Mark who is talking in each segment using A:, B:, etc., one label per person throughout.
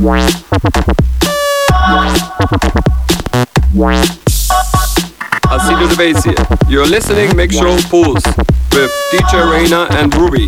A: Acido de Base here. You're listening Mix Show Pulse with DJ Reina and Ruby.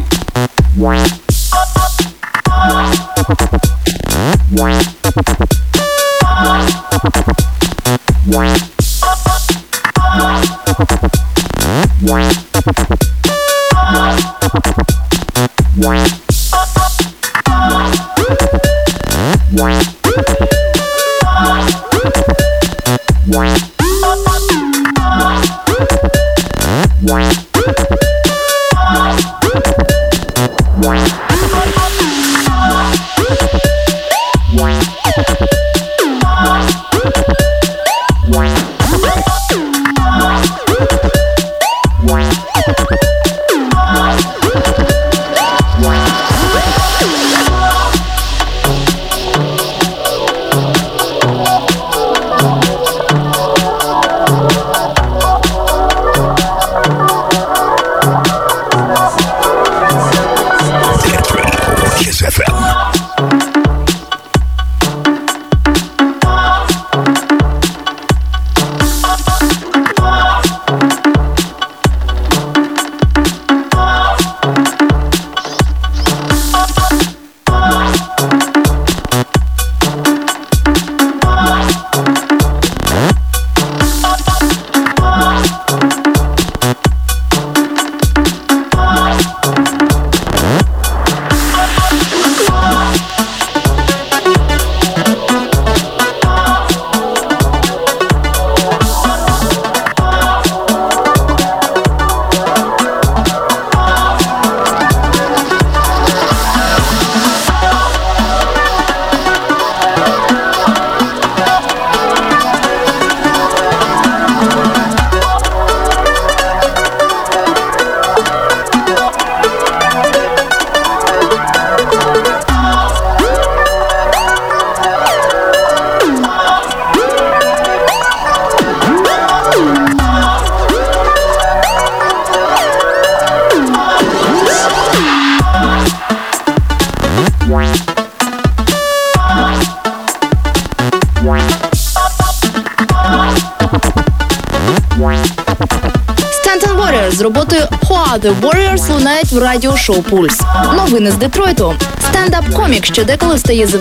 B: З роботою Who Are The Warriors лунають в радіошоу «Пульс». Новини з Детройту. Стендап-комік, що деколи стає